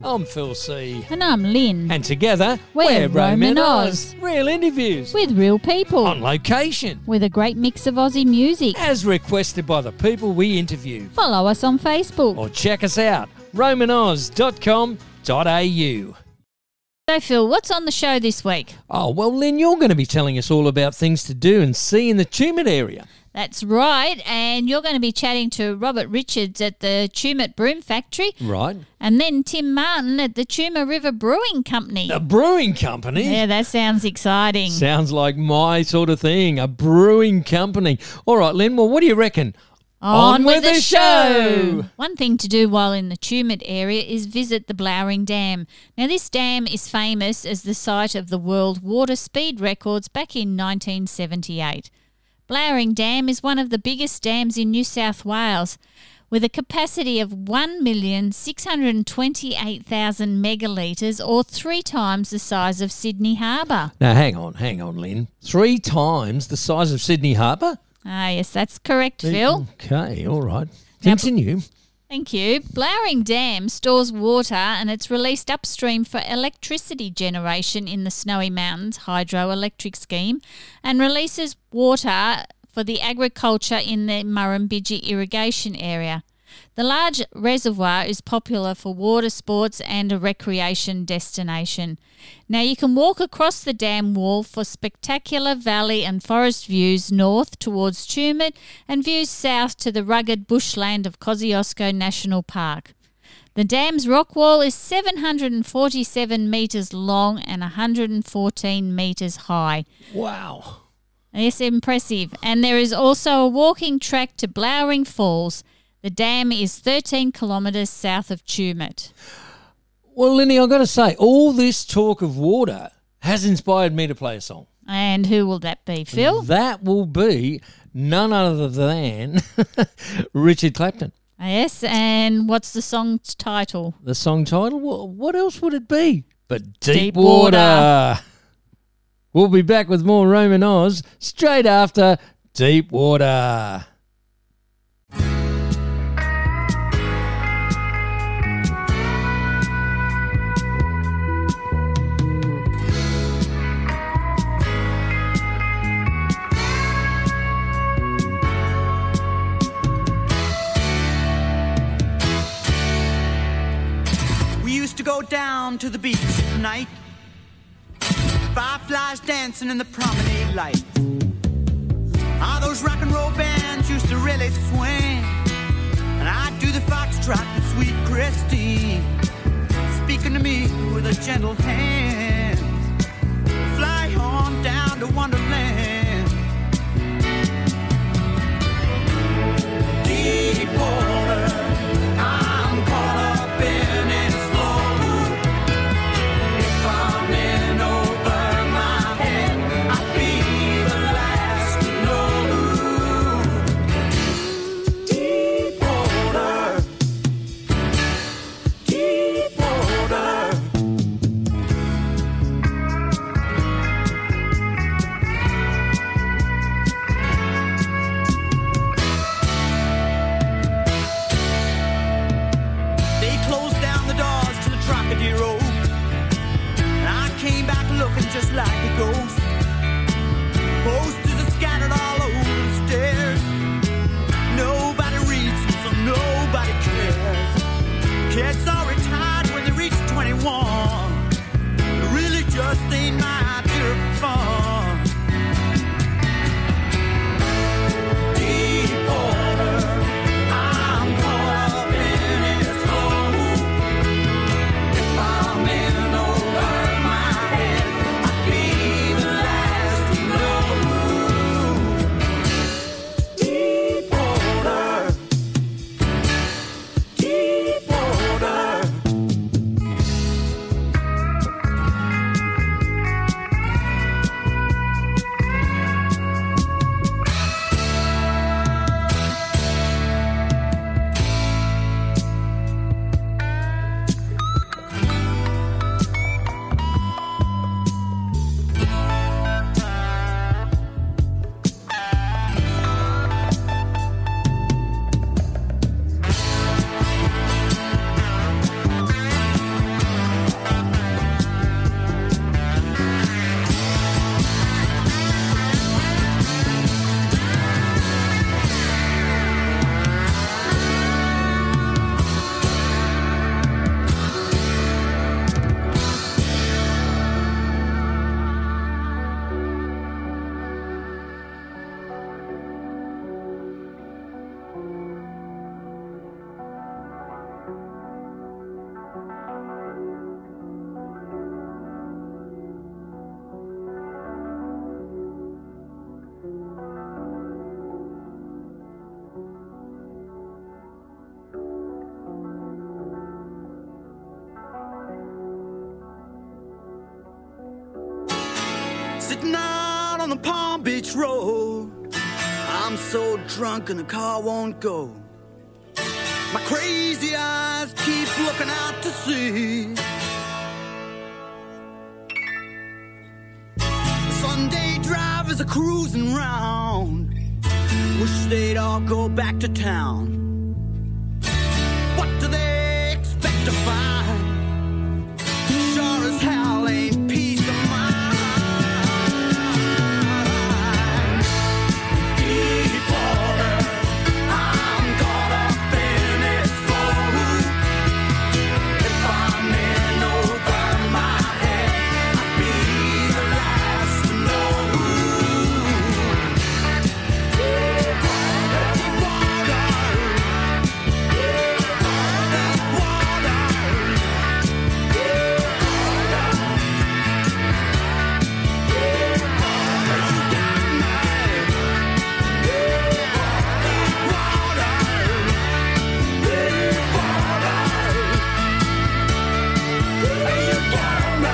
I'm Phil C. And I'm Lynn. And together, We're Roman Oz. Real interviews. With real people. On location. With a great mix of Aussie music. As requested by the people we interview. Follow us on Facebook. Or check us out, romanoz.com.au. So, Phil, what's on the show this week? Oh, well, Lynn, you're going to be telling us all about things to do and see in the Tumut area. That's right, and you're going to be chatting to Robert Richards at the Tumut Broom Factory. Right. And then Tim Martin at the Tumut River Brewing Company. A brewing company? Yeah, that sounds exciting. Sounds like my sort of thing, a brewing company. All right, Lynn, well, what do you reckon? On with the show! One thing to do while in the Tumut area is visit the Blowering Dam. Now, this dam is famous as the site of the world water speed records back in 1978. Blowering Dam is one of the biggest dams in New South Wales, with a capacity of 1,628,000 megalitres, or 3 times the size of Sydney Harbour. Now, hang on, Lynn. 3 times the size of Sydney Harbour? Ah, yes, that's correct, Phil. Okay, all right. Continue. Thank you. Blowering Dam stores water and it's released upstream for electricity generation in the Snowy Mountains hydroelectric scheme and releases water for the agriculture in the Murrumbidgee irrigation area. The large reservoir is popular for water sports and a recreation destination. Now, you can walk across the dam wall for spectacular valley and forest views north towards Tumut and views south to the rugged bushland of Kosciuszko National Park. The dam's rock wall is 747 metres long and 114 metres high. Wow. Yes, impressive. And there is also a walking track to Blowering Falls. The dam is 13 kilometres south of Tumut. Well, Linny, I've got to say, all this talk of water has inspired me to play a song. And who will that be, Phil? That will be none other than Richard Clapton. Yes, and what's the song's title? The song title? Well, what else would it be but Deep Water. We'll be back with more Roman Oz straight after Deep Water. To go down to the beach at night, fireflies dancing in the promenade light. Ah, those rock and roll bands used to really swing, and I'd do the foxtrot with sweet Christine, speaking to me with a gentle hand. Fly on down to Wonderland. Deep water, I'm caught up in it. Just like a ghost. Posters are scattered all over the stairs. Nobody reads them, so nobody cares. Kids are retired when they reach 21. It really just ain't my idea of fun. Deep water, I'm caught up in its flow. If I'm in over my head, be the last to know. Deep water, deep water. Sitting out on the Palm Beach Road, I'm so drunk and the car won't go. My crazy eyes keep looking out to sea. The Sunday drivers are cruising round, wish they'd all go back to town. What do they expect to find? Sure as hell ain't peace of mind. Deep water, I'm caught up in its flow. If I'm in over my head, I'll be the last to know. Deep water, deep water, deep water, deep water, deep water, you got me. Deep water, deep water, you got me.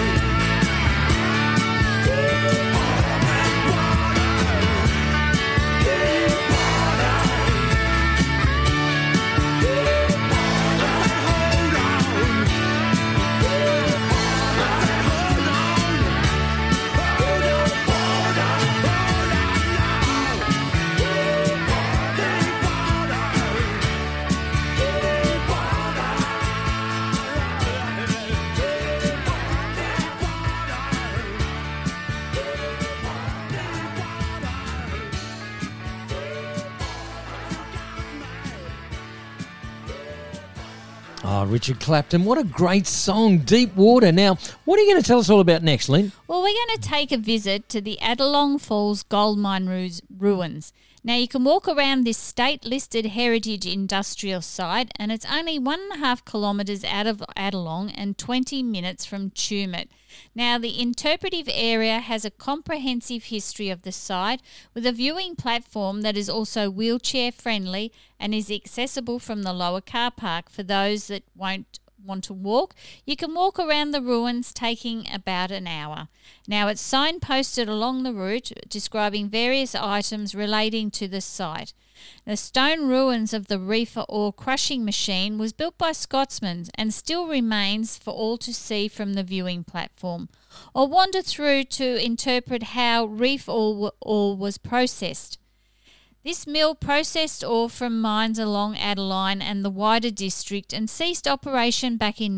Oh, Richard Clapton, what a great song, Deep Water. Now, what are you going to tell us all about next, Lynn? Well, we're going to take a visit to the Adelong Falls Gold Mine ruins. Now, you can walk around this state-listed heritage industrial site, and it's only 1.5 kilometres out of Adelong and 20 minutes from Tumut. Now, the interpretive area has a comprehensive history of the site with a viewing platform that is also wheelchair-friendly and is accessible from the lower car park for those that won't want to walk. You can walk around the ruins taking about an hour. Now, it's signposted along the route describing various items relating to the site. The stone ruins of the reefer ore crushing machine was built by Scotsmen and still remains for all to see from the viewing platform. Or wander through to interpret how reef ore was processed. This mill processed ore from mines along Adeline and the wider district and ceased operation back in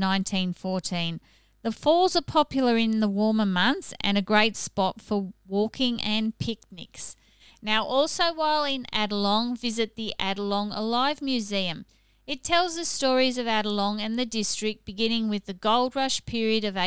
1914. The falls are popular in the warmer months and a great spot for walking and picnics. Now, also while in Adelong, visit the Adelong Alive Museum. It tells the stories of Adelong and the district beginning with the gold rush period of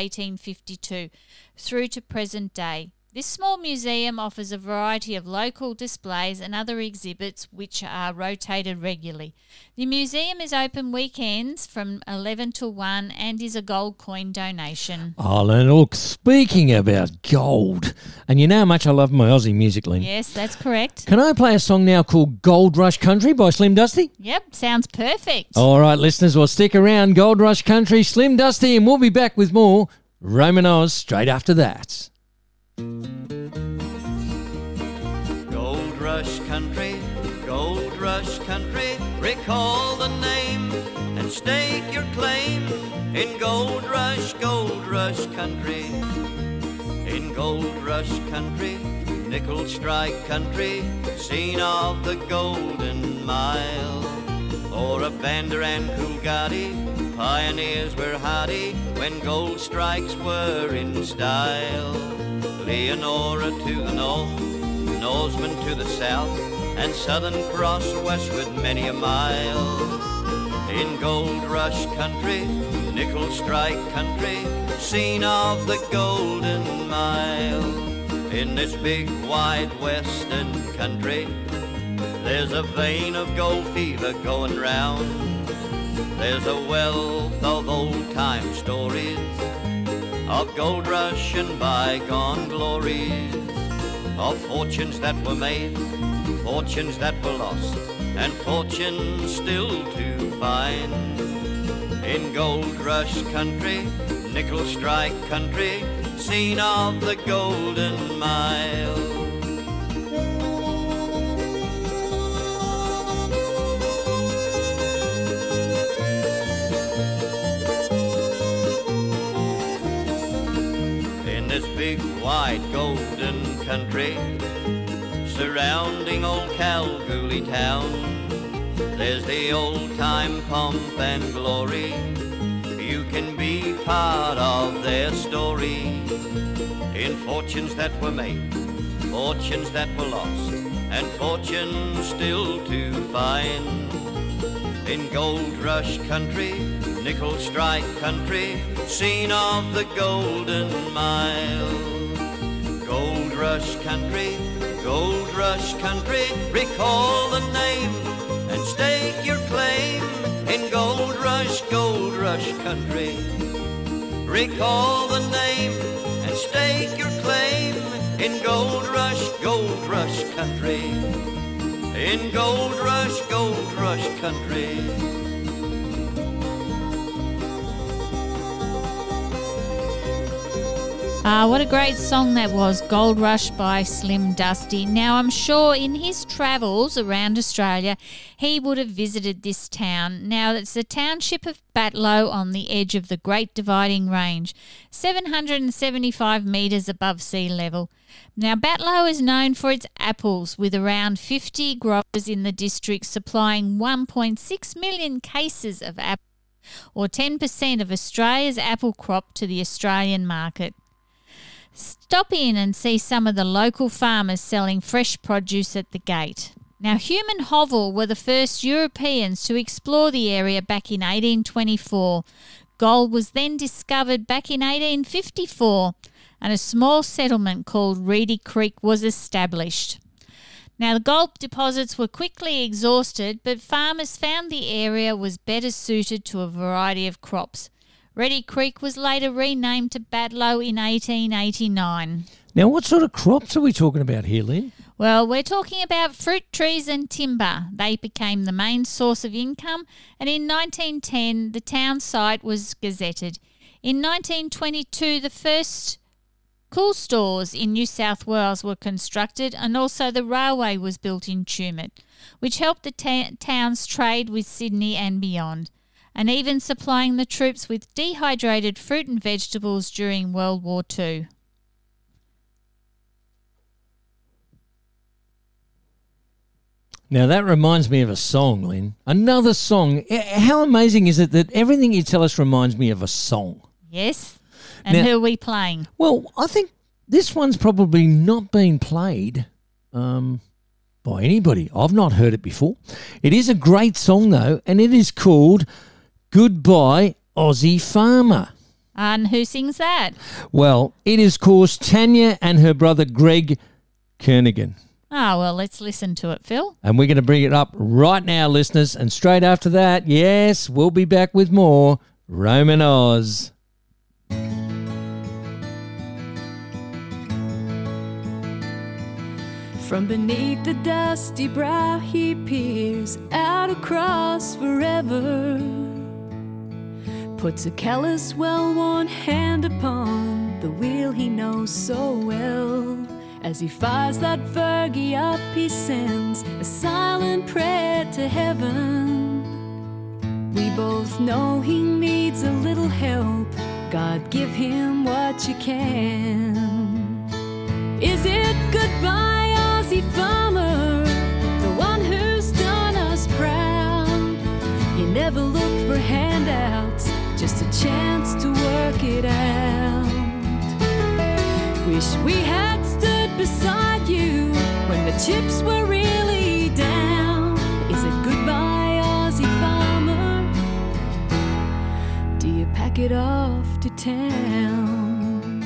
1852 through to present day. This small museum offers a variety of local displays and other exhibits which are rotated regularly. The museum is open weekends from 11 to 1 and is a gold coin donation. Oh, look, speaking about gold, and you know how much I love my Aussie music, Lynn. Yes, that's correct. Can I play a song now called Gold Rush Country by Slim Dusty? Yep, sounds perfect. All right, listeners, well, stick around. Gold Rush Country, Slim Dusty, and we'll be back with more Roman Oz straight after that. Gold Rush Country, Gold Rush Country, recall the name and stake your claim in Gold Rush Country. In Gold Rush Country, Nickel Strike Country, scene of the Golden Mile. Or a Bander and Coolgardie, pioneers were hardy when gold strikes were in style. Leonora to the north, Norseman to the south, and Southern Cross westward many a mile. In Gold Rush Country, Nickel Strike Country, scene of the Golden Mile. In this big wide western country, there's a vein of gold fever going round. There's a wealth of old-time stories of gold rush and bygone glories, of fortunes that were made, fortunes that were lost, and fortunes still to find. In Gold Rush Country, nickel strike country, scene of the Golden Mile. In this big wide golden country, surrounding old Kalgoorlie town, there's the old-time pomp and glory. You can be part of their story. In fortunes that were made, fortunes that were lost, and fortunes still to find. In Gold Rush country, nickel strike country, scene of the Golden Mile. Gold Rush country, Gold Rush country, recall the name and stake your claim in Gold Rush country. Recall the name and stake your claim in Gold Rush country. In Gold Rush country. What a great song that was, Gold Rush by Slim Dusty. Now, I'm sure in his travels around Australia, he would have visited this town. Now, it's the township of Batlow on the edge of the Great Dividing Range, 775 metres above sea level. Now, Batlow is known for its apples, with around 50 growers in the district supplying 1.6 million cases of apples, or 10% of Australia's apple crop to the Australian market. Stop in and see some of the local farmers selling fresh produce at the gate. Now, Hume and Hovell were the first Europeans to explore the area back in 1824. Gold was then discovered back in 1854, and a small settlement called Reedy Creek was established. Now, the gold deposits were quickly exhausted, but farmers found the area was better suited to a variety of crops. Reedy Creek was later renamed to Batlow in 1889. Now, what sort of crops are we talking about here, Lynn? Well, we're talking about fruit trees and timber. They became the main source of income, and in 1910 the town site was gazetted. In 1922 the first cool stores in New South Wales were constructed, and also the railway was built in Tumut, which helped the town's trade with Sydney and beyond, and even supplying the troops with dehydrated fruit and vegetables during World War II. Now, that reminds me of a song, Lynn. Another song. How amazing is it that everything you tell us reminds me of a song? Yes. And now, who are we playing? Well, I think this one's probably not been played by anybody. I've not heard it before. It is a great song, though, and it is called Goodbye Aussie Farmer. And who sings that? Well, it is, of course, Tanya and her brother Greg Kernaghan. Oh, well, let's listen to it, Phil. And we're going to bring it up right now, listeners. And straight after that, yes, we'll be back with more Roman Oz. From beneath the dusty brow he peers out across forever, puts a callous, well-worn hand upon the wheel he knows so well. As he fires that Fergie up, he sends a silent prayer to heaven. We both know he needs a little help. God, give him what you can. Is it goodbye, Aussie farmer, the one who's done us proud? You never looked for handouts, just a chance to work it out. Wish we had stood beside you when the chips were really down. Is it goodbye, Aussie farmer? Do you pack it off to town?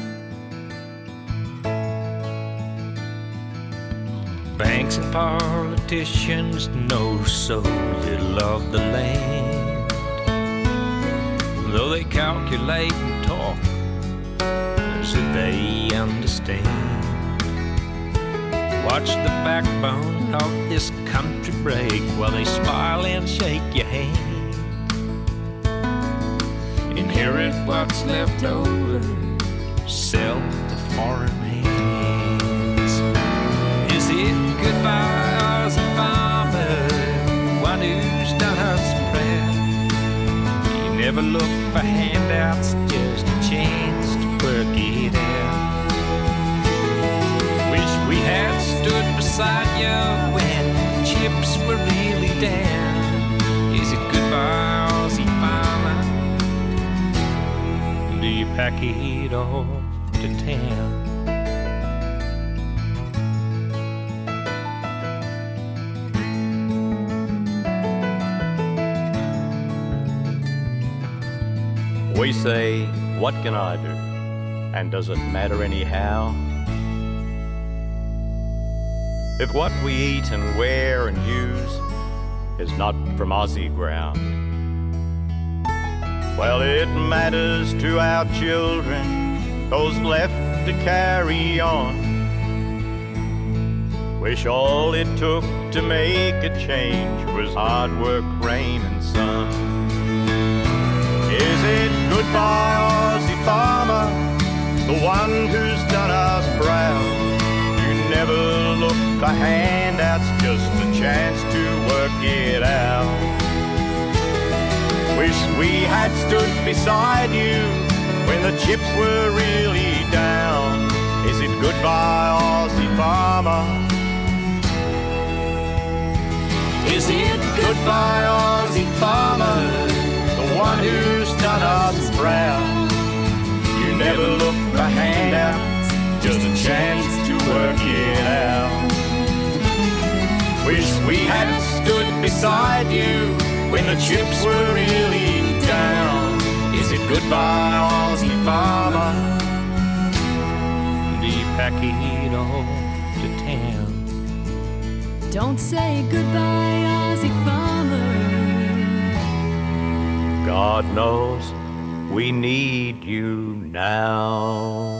Banks and politicians know so little of the land, though they calculate and talk as if they understand. Watch the backbone of this country break while they smile and shake your hand. inherit what's left over, sell to foreign hands. Is it goodbye, Aussie farmer, one who's done us proud? You never look for handouts, just a chance to work it out. Wish we had stood beside you when chips were really down. Is it goodbye, Aussie farmer? Do you pack it off to town? We say, what can I do? And does it matter anyhow? If what we eat and wear and use is not from Aussie ground, well, it matters to our children, those left to carry on. Wish all it took to make a change was hard work, rain and sun. Is it goodbye, Aussie farmer, the one who's done us proud? You never look for handouts, just a chance to work it out. Wish we had stood beside you when the chips were really down. Is it goodbye, Aussie farmer? Is it goodbye, Aussie farmer, the one who's done us proud? You never look for handouts, just a chance to work it out. Wish we had stood beside you when the chips were really down. Is it goodbye, Aussie farmer? Do you pack it off to town? Don't say goodbye, Aussie farmer. God knows we need you now.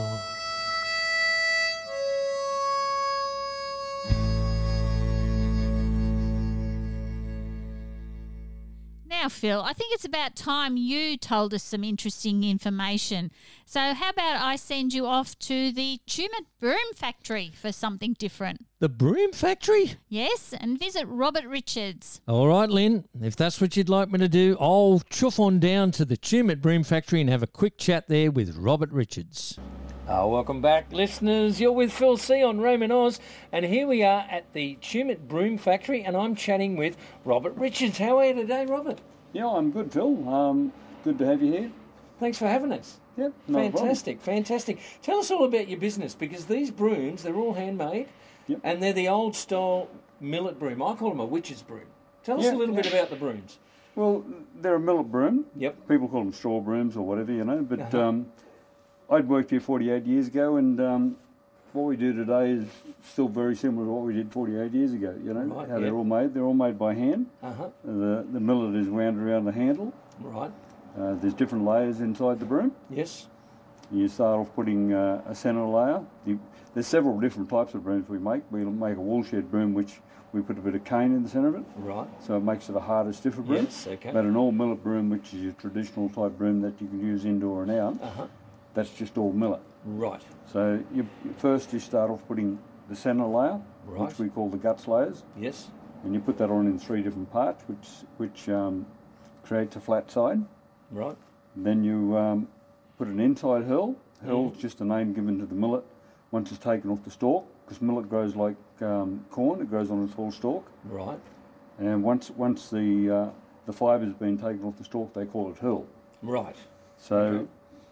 Now, Phil, I think it's about time you told us some interesting information. So how about I send you off to the Tumut Broom Factory for something different? The Broom Factory? Yes, and visit Robert Richards. All right, Lynn, if that's what you'd like me to do, I'll chuff on down to the Tumut Broom Factory and have a quick chat there with Robert Richards. Welcome back, listeners. You're with Phil C on Raymond Oz, and here we are at the Tumut Broom Factory, and I'm chatting with Robert Richards. How are you today, Robert? Yeah, I'm good, Phil. Good to have you here. Thanks for having us. Yep, no Fantastic. Tell us all about your business, because these brooms, they're all handmade, Yep. and they're the old style millet broom. I call them a witch's broom. Tell us a little bit about the brooms. Well, they're a millet broom. Yep. People call them straw brooms or whatever, but Uh-huh. I'd worked here 48 years ago, and what we do today is still very similar to what we did 48 years ago, Right, how yeah. they're all made. They're all made by hand. Uh-huh. The millet is wound around the handle. Right. There's different layers inside the broom. Yes. You start off putting a centre layer. There's several different types of brooms we make. We make a woolshed broom, which we put a bit of cane in the centre of it, Right. so it makes it a harder, stiffer broom. Yes, okay. But an all millet broom, which is your traditional type broom that you can use indoor and out, Uh-huh. that's just all millet. Right. So you start off putting the centre layer, Right. which we call the guts layers, Yes. and you put that on in 3 different parts, which creates a flat side. Right. Then you put an inside hurl. Hurl's just a name given to the millet once it's taken off the stalk, because millet grows like corn, it grows on its whole stalk. Right. And once the fiber's been taken off the stalk, they call it hurl. Right. So Okay.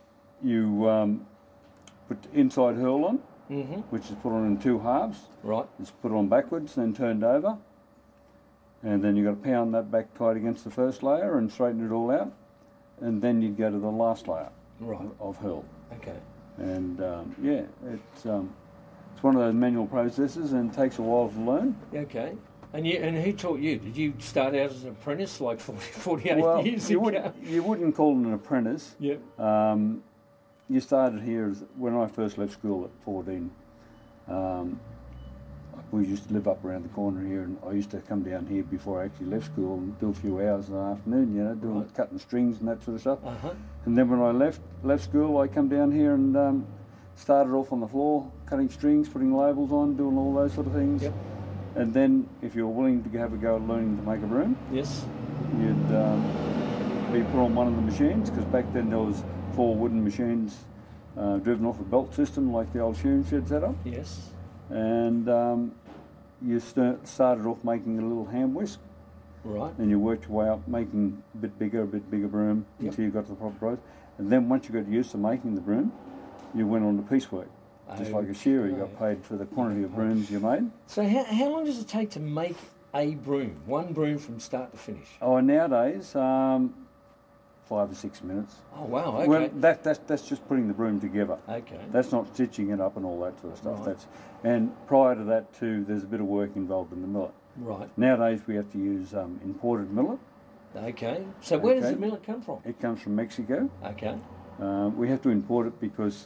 you put inside hurl on, Mm-hmm. which is put on in 2 halves. Right. It's put on backwards, then turned over. And then you've got to pound that back tight against the first layer and straighten it all out. And then you'd go to the last layer Right. of hurl. Okay. And it's one of those manual processes, and it takes a while to learn. Okay. And who taught you? Did you start out as an apprentice like 48 Well, years you ago? wouldn't call it an apprentice. Yep. You started here when I first left school at 14. we used to live up around the corner here, and I used to come down here before I actually left school and do a few hours in the afternoon, you know, doing cutting strings and that sort of stuff. And then when I left school, I come down here and started off on the floor, cutting strings, putting labels on, doing all those sort of things. Yep. And then, if you were willing to have a go at learning to make a broom, Yes. you'd be put on one of the machines, because back then there was 4 wooden machines driven off a belt system like the old shearing shed setup. Yes. And you started off making a little hand whisk, Right. and you worked your way up making a bit bigger broom until you got to the proper price. And then once you got used to making the broom, you went on to piecework. Just like a shearer, you got paid for the quantity of brooms you made. So how long does it take to make a broom? One broom from start to finish? Oh, nowadays, 5 or 6 minutes. Oh, wow, okay. Well, that's just putting the broom together. Okay. That's not stitching it up and all that sort of stuff. Right. And prior to that too, there's a bit of work involved in the millet. Right. Nowadays we have to use imported millet. Okay. So where does Okay. the millet come from? It comes from Mexico. Okay. We have to import it because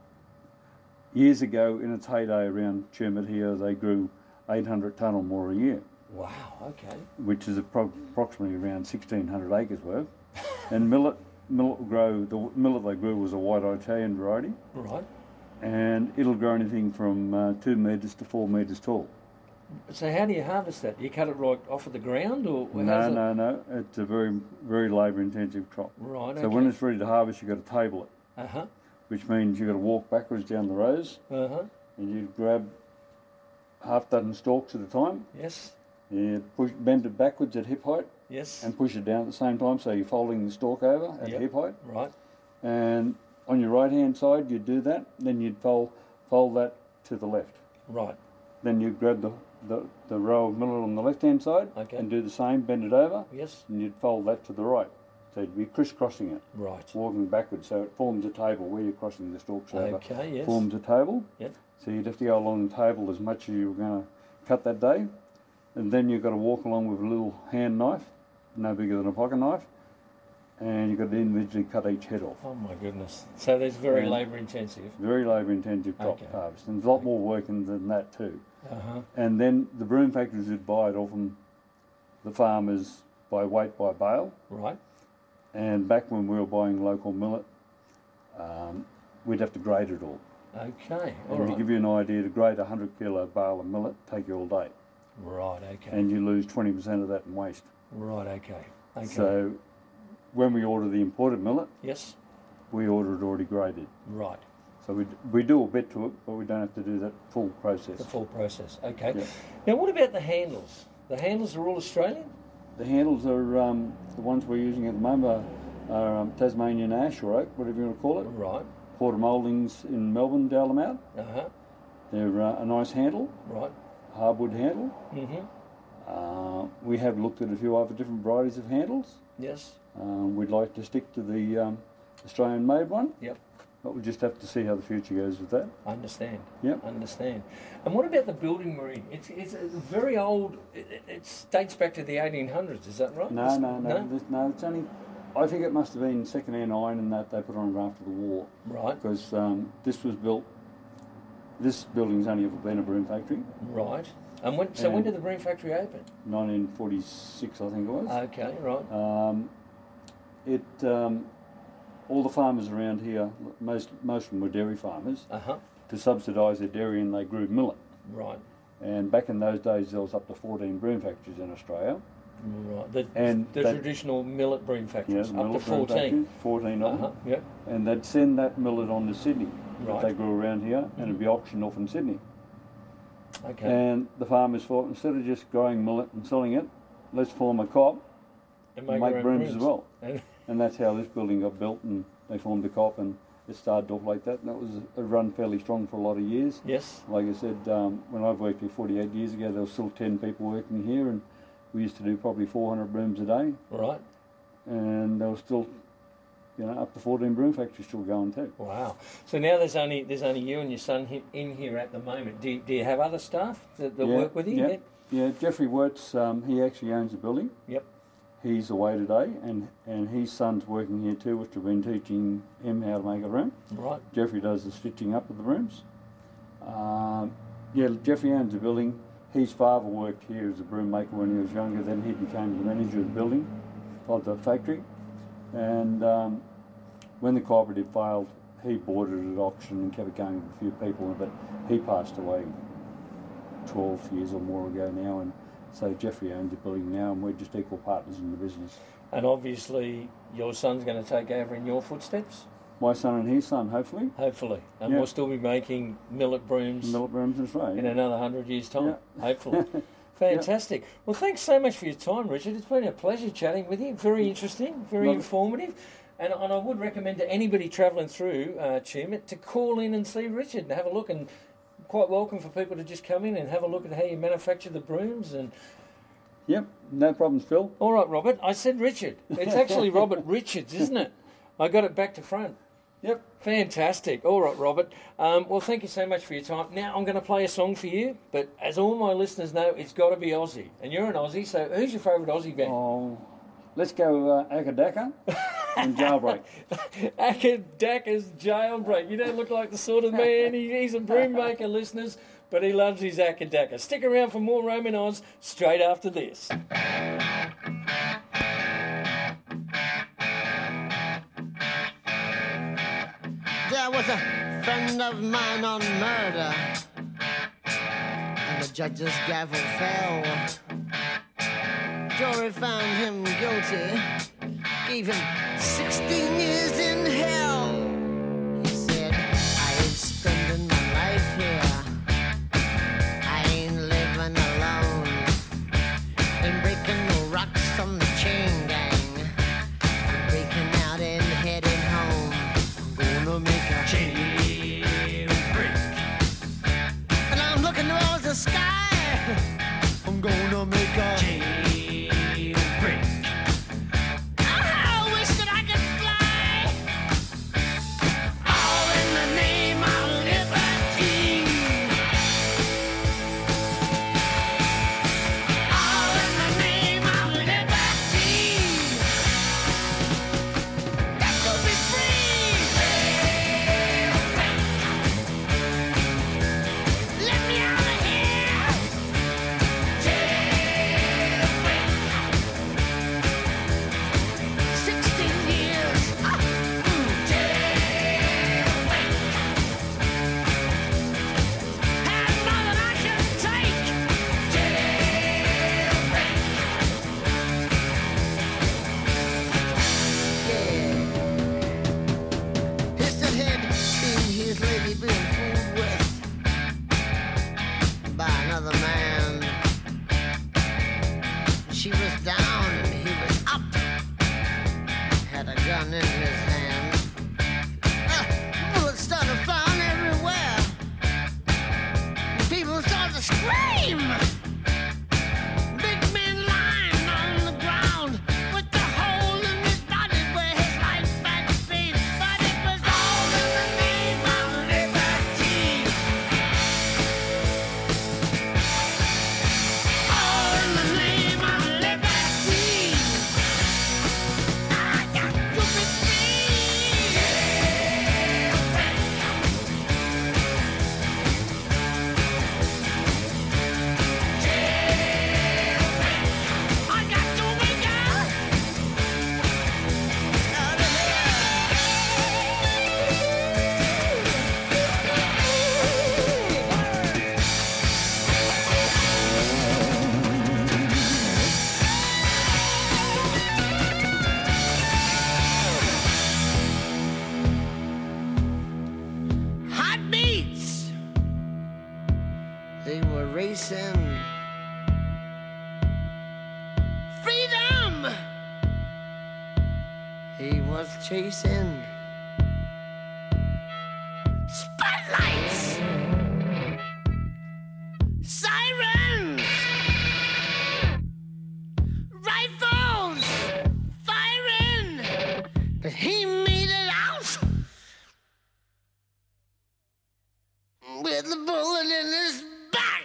years ago, in its heyday around Chermit here, they grew 800 tonne or more a year, Wow, okay. which is approximately around 1,600 acres worth. And the millet they grew was a white Italian variety, Right. and it'll grow anything from 2 metres to 4 metres tall. So how do you harvest that? Do you cut it right off of the ground, or how's it? No. It's a very, very labour-intensive crop. Right, okay. So when it's ready to harvest, you've got to table it, Uh-huh. which means you've got to walk backwards down the rows, Uh-huh. and you grab half dozen stalks at a time. Yes. You bend it backwards at hip height Yes. and push it down at the same time, so you're folding the stalk over at Yep. hip height. Right. And on your right-hand side, you'd do that. Then you'd fold that to the left. Right. Then you grab the row of millet on the left-hand side Okay. and do the same, bend it over, Yes. and you'd fold that to the right. So you'd be crisscrossing it, Right. walking backwards, so it forms a table where you're crossing the stalks over. Okay, yes. Forms a table. Yep. So you'd have to go along the table as much as you were going to cut that day. And then you've got to walk along with a little hand knife, no bigger than a pocket knife, and you've got to individually cut each head off. Oh my goodness. So that's very And- labour intensive. Very labour-intensive crop Okay. harvest, and there's a lot more work than that too. Uh-huh. And then the broom factories would buy it off from the farmers by weight, by bale. Right. And back when we were buying local millet, we'd have to grade it all. Okay. All And to right. give you an idea, to grade a 100 kilo bale of millet take you all day, Right. Okay. and you lose 20% of that in waste. Right. Okay. Okay. So when we order the imported millet, yes. we order it already graded. Right. So we do a bit to it, but we don't have to do that full process. The full process. Okay. Yeah. Now, what about the handles? The handles are all Australian. The handles are the ones we're using at the moment are Tasmanian ash or oak, whatever you want to call it. Right. Porter Mouldings in Melbourne dealt them out. Uh huh. They're a nice handle, Right. hardwood handle. Mm-hmm. We have looked at a few other different varieties of handles. Yes. We'd like to stick to the Australian-made one, Yep. but we'll just have to see how the future goes with that. I understand. Yep. Understand. And what about the building marine? It's very old. It dates back to the 1800s. Is that right? No. It's only. I think it must have been second-hand iron and that they put on it after the war, Right. because this was built. This building's only ever been a broom factory. Right. And when did the broom factory open? 1946, I think it was. Okay. Right. All the farmers around here, most of them were dairy farmers. Uh huh. To subsidise their dairy, and they grew millet. Right. And back in those days, there was up to 14 broom factories in Australia. Right. The that- traditional millet broom factories, the up to millet broom 14. factories, 14 of Uh huh. them. Yep. And they'd send that millet on to Sydney Right. that they grew around here, and it'd be auctioned off in Sydney. Okay. And the farmers thought, instead of just growing millet and selling it, let's form a co-op And and your make own brooms as well. And- And that's how this building got built, and they formed a co-op, and it started off like that, and that was a run fairly strong for a lot of years. yes. Like I said, when I've worked here 48 years ago, there were still 10 people working here, and we used to do probably 400 brooms a day, Right. and there was still, up to 14 broom factories still going too. Wow. So now there's only you and your son in here at the moment. Do you have other staff that work with you? Yeah, Jeffrey Wirtz, he actually owns the building. Yep. He's away today, and his son's working here too, which we've been teaching him how to make a room. Right. Jeffrey does the stitching up of the rooms. Yeah, Jeffrey owns the building. His father worked here as a broom maker when he was younger. Then he became the manager of the building, of the factory. And when the cooperative failed, he bought it at auction and kept it going with a few people. But he passed away 12 years or more ago now. And so Jeffrey owns the building now, and we're just equal partners in the business. And obviously, your son's going to take over in your footsteps? My son and his son, hopefully. Hopefully. And Yeah. we'll still be making millet brooms Millet brooms and Australia. in another 100 years' time, Yeah. hopefully. Fantastic. Well, thanks so much for your time, Richard. It's been a pleasure chatting with you. Very interesting, very Well- informative. And I would recommend to anybody travelling through Tumut to call in and see Richard and have a look. And quite welcome for people to just come in and have a look at how you manufacture the brooms. And Yep, no problems, Phil. all right, Robert, I said Richard. It's actually Robert Richards, isn't it? I got it back to front. Yep. Fantastic. All right, Robert. Well, thank you so much for your time. Now, I'm going to play a song for you, but as all my listeners know, it's got to be Aussie. And you're an Aussie, so who's your favourite Aussie band? Oh, let's go Akadaka and Jailbreak. Akadaka's Jailbreak. You don't look like the sort of man. He's a broom maker, listeners, but he loves his Akadaka. Stick around for more Roman Oz straight after this. There was a friend of mine on murder, and the judge's gavel fell. Jury found him guilty, gave him 16 years in hell. He said, I ain't spending my life here, I ain't living alone, ain't breaking no rocks from the chain gang, I'm breaking out and heading home. Gonna make a jailbreak, and I'm looking towards the sky. I'm gonna make a jailbreak. I wish that I could fly, all in the name of liberty, all in the name of liberty. Got to be free. Let me out of here! Jailbreak! 16 years! Jailbreak! Had more than I can take! Jailbreak! Yeah. His head seen his lady being fooled with by another man. She was down and he was up, had a gun in his hand. Bullets started flying everywhere. People started to scream. Big man lying on the ground with the hole in his body where his life had been. But it was all in the name of liberty. All in the name of liberty. I got to be free. I got to wake up out of hot beats. They were racing. Freedom. He was chasing. Spotlights. Sirens. Rifles. Firing. But he made it out with a bullet in his back.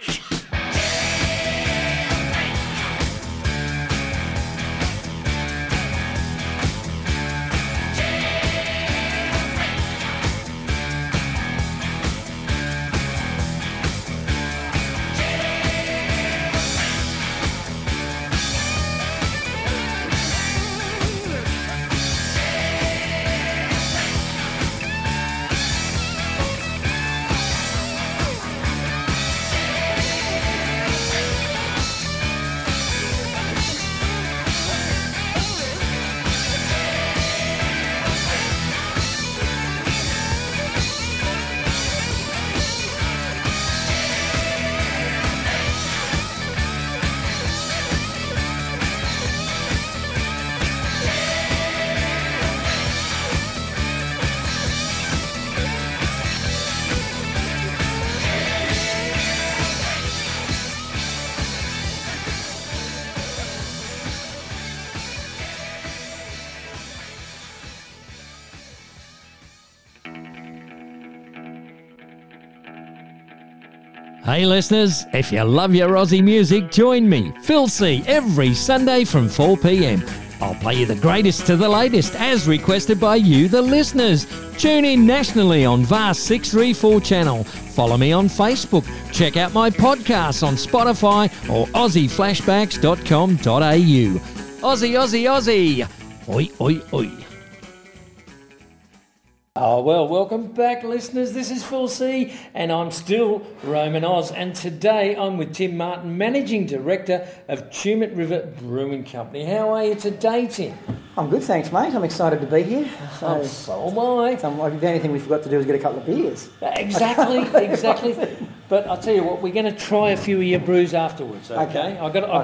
Jailbreak. Hey listeners, if you love your Aussie music, join me, Phil C, every Sunday from 4 p.m. I'll play you the greatest to the latest as requested by you, the listeners. Tune in nationally on VAR 634 channel. Follow me on Facebook. Check out my podcasts on Spotify or aussieflashbacks.com.au. Aussie, Aussie, Aussie. Oi, oi, oi. Oh, well, welcome back, listeners. This is Phil C, and I'm still Roman Oz. And today I'm with Tim Martin, Managing Director of Tumut River Brewing Company. How are you today, Tim? I'm good, thanks, mate. I'm excited to be here. So am I. The only thing we forgot to do is get a couple of beers. Exactly. But I'll tell you what, we're going to try a few of your brews afterwards, okay?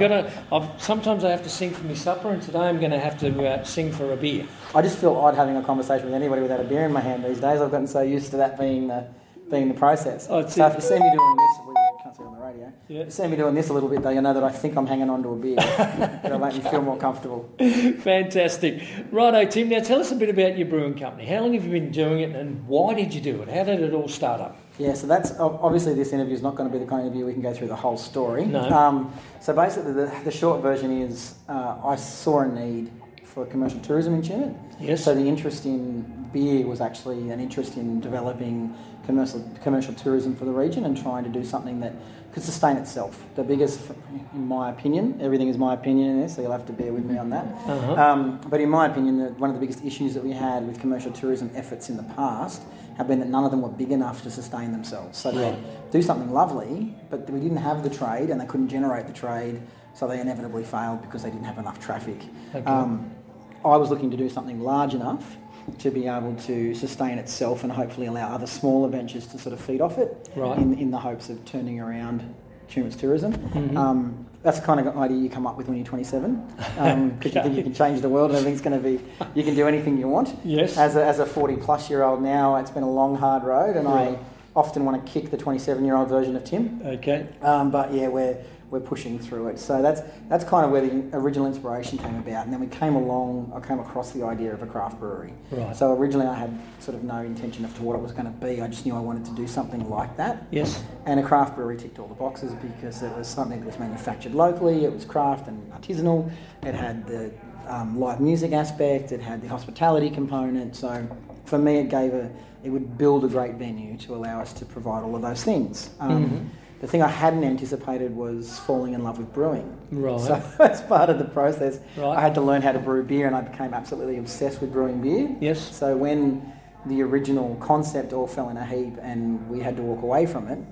Sometimes I have to sing for my supper, and today I'm going to have to sing for a beer. I just feel odd having a conversation with anybody without a beer in my hand these days. I've gotten so used to that being the process. So if you see me doing this, we can't see it on the radio. Yeah. If you see me doing this a little bit, though, you know that I think I'm hanging on to a beer. It'll make me feel more comfortable. Fantastic. Righto, Tim. Now tell us a bit about your brewing company. How long have you been doing it, and why did you do it? How did it all start up? Yeah, so that's obviously this interview is not going to be the kind of interview we can go through the whole story. No. So basically, the short version is I saw a need for commercial tourism in Tumut. Yes. So the interest in beer was actually an interest in developing commercial tourism for the region and trying to do something that could sustain itself. The biggest, in my opinion, everything is my opinion in this, so you'll have to bear with me on that. But in my opinion, one of the biggest issues that we had with commercial tourism efforts in the past have been that none of them were big enough to sustain themselves. So they'd do something lovely, but we didn't have the trade and they couldn't generate the trade, so they inevitably failed because they didn't have enough traffic. Okay. I was looking to do something large enough to be able to sustain itself and hopefully allow other smaller ventures to sort of feed off it in the hopes of turning around Tumut's tourism. Mm-hmm. That's the kind of idea you come up with when you're 27 because you think you can change the world and everything's going to be, you can do anything you want. Yes. As a 40-plus-year-old now, it's been a long, hard road and I often want to kick the 27-year-old version of Tim. Okay. But yeah, we're pushing through it. So that's kind of where the original inspiration came about. And then I came across the idea of a craft brewery. Right. So originally I had sort of no intention of what it was going to be. I just knew I wanted to do something like that. Yes. And a craft brewery ticked all the boxes because it was something that was manufactured locally, it was craft and artisanal, it had the live music aspect, it had the hospitality component. So for me it would build a great venue to allow us to provide all of those things. The thing I hadn't anticipated was falling in love with brewing. Right. So as part of the process, right. I had to learn how to brew beer and I became absolutely obsessed with brewing beer. Yes. So when the original concept all fell in a heap and we had to walk away from it,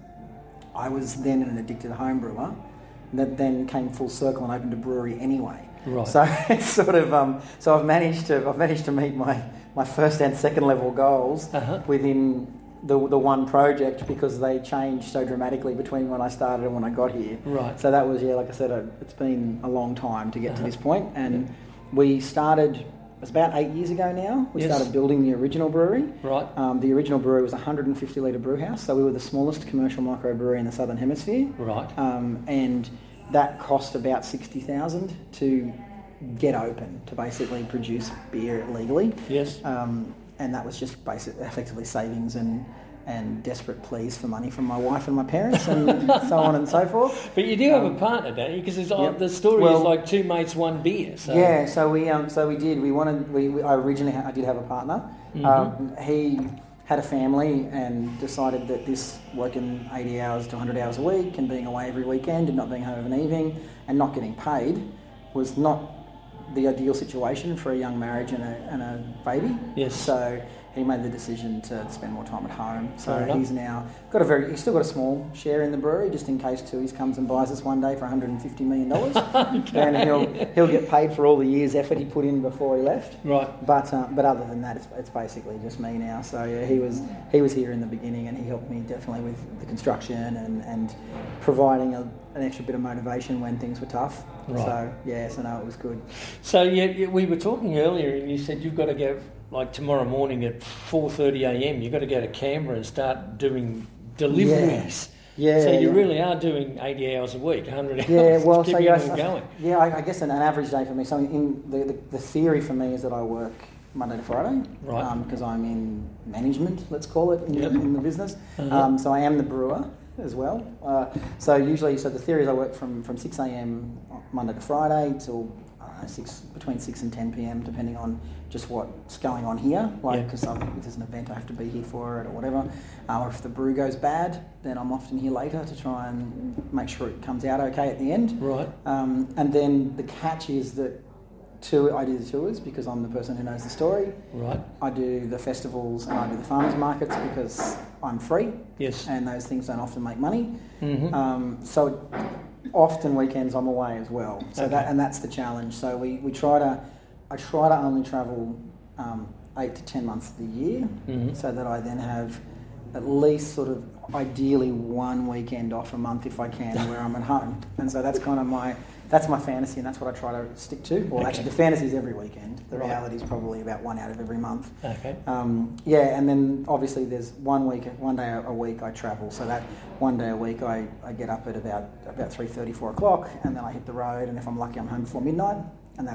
I was then an addicted home brewer that then came full circle and opened a brewery anyway. Right. So it's sort of so I've managed to meet my first and second level goals within the one project because they changed so dramatically between when I started and when I got here. Right. So that was, like I said, it's been a long time to get to this point. And we started, it was about 8 years ago now, we started building the original brewery. Right. The original brewery was a 150 litre brew house, so we were the smallest commercial microbrewery in the Southern Hemisphere. Right. And that cost about $60,000 to get open, to basically produce beer legally. Yes. And that was just effectively savings and desperate pleas for money from my wife and my parents and so on and so forth. But you do have a partner, don't you? Because the story is like two mates, one beer. So. Yeah, so we did. I did have a partner. Mm-hmm. He had a family and decided that this working 80 hours to 100 hours a week and being away every weekend and not being home of an evening and not getting paid was not the ideal situation for a young marriage and a baby. Yes. So he made the decision to spend more time at home. So he's now he's still got a small share in the brewery, just in case Tui's comes and buys us one day for $150 million. Okay. And he'll get paid for all the years' effort he put in before he left. Right. But other than that, it's basically just me now. So yeah, he was here in the beginning, and he helped me definitely with the construction and providing an extra bit of motivation when things were tough. Right. So it was good. So we were talking earlier, and you said you've got to go. Like tomorrow morning at 4:30 a.m, you've got to go to Canberra and start doing deliveries. Yeah. So you really are doing 80 hours a week, 100 hours. Yeah, well, to keep it all going. Yeah, I guess an average day for me. So in the theory for me is that I work Monday to Friday, right? Because I'm in management, let's call it, in the business. Uh-huh. So I am the brewer. as well. So the theory is I work from 6 a.m. Monday to Friday till between 6 and 10 p.m. depending on just what's going on here. Because if there's an event I have to be here for it or whatever. Or if the brew goes bad, then I'm often here later to try and make sure it comes out okay at the end. Right. And then the catch is that I do the tours because I'm the person who knows the story. Right. I do the festivals and I do the farmers markets because I'm free. Yes. And those things don't often make money. Mm-hmm. So often weekends I'm away as well. So that's the challenge. So I try to only travel 8 to 10 months of the year, so that I then have at least sort of ideally one weekend off a month if I can where I'm at home. And so that's kind of my fantasy, and that's what I try to stick to. Well, actually the fantasy is every weekend. The reality is probably about one out of every month. Okay. And then obviously there's one day a week I travel. So that one day a week I get up at about 3:30, 4 o'clock, and then I hit the road, and if I'm lucky I'm home before midnight, and